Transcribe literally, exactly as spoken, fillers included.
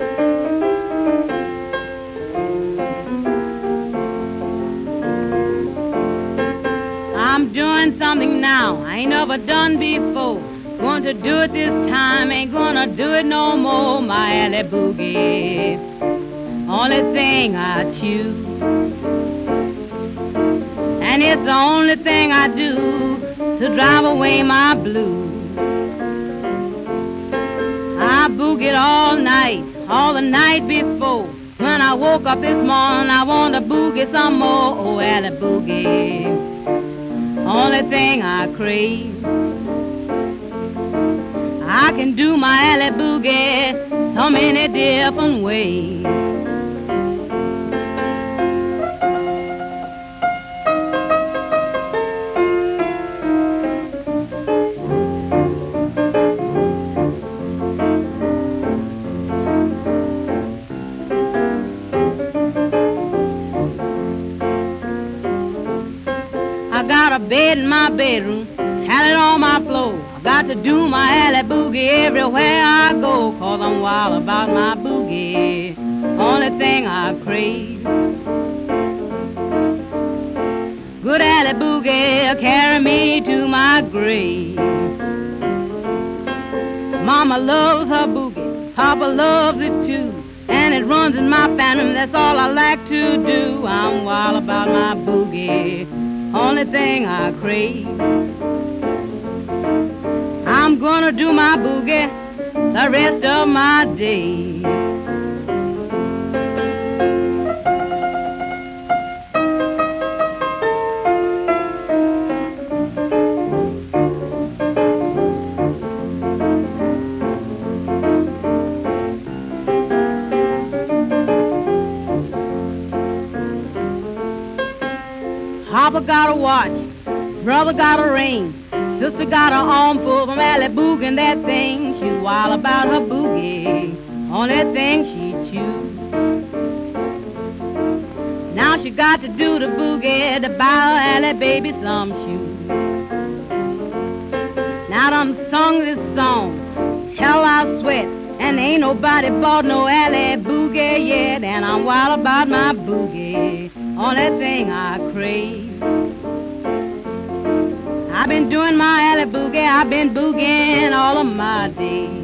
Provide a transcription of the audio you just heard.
I'm doing something now I ain't never done before. Going to do it this time, ain't gonna do it no more. My alley boogie, only thing I choose, and it's the only thing I do to drive away my blues. I boogied all night, all the night before. When I woke up this morning, I want to boogie some more. Oh, alley boogie, only thing I crave. I can do my alley boogie so many different ways. I got a bed in my bedroom, had it on my floor. I got to do my alley boogie everywhere I go, 'cause I'm wild about my boogie, only thing I crave. Good alley boogie carry me to my grave. Mama loves her boogie, Papa loves it too, and it runs in my family, that's all I like to do. I'm wild about my boogie, only thing I crave. I'm gonna do my boogie the rest of my days. Papa got a watch, brother got a ring, sister got her armful from alley boogieing that thing. She's wild about her boogie, only thing she choose. Now she got to do the boogie to buy her alley baby some shoes. Now done sung this song till I sweat, and ain't nobody bought no alley boogie yet. And I'm wild about my boogie, only thing I crave. I've been doing my alley boogie, I've been boogieing all of my days.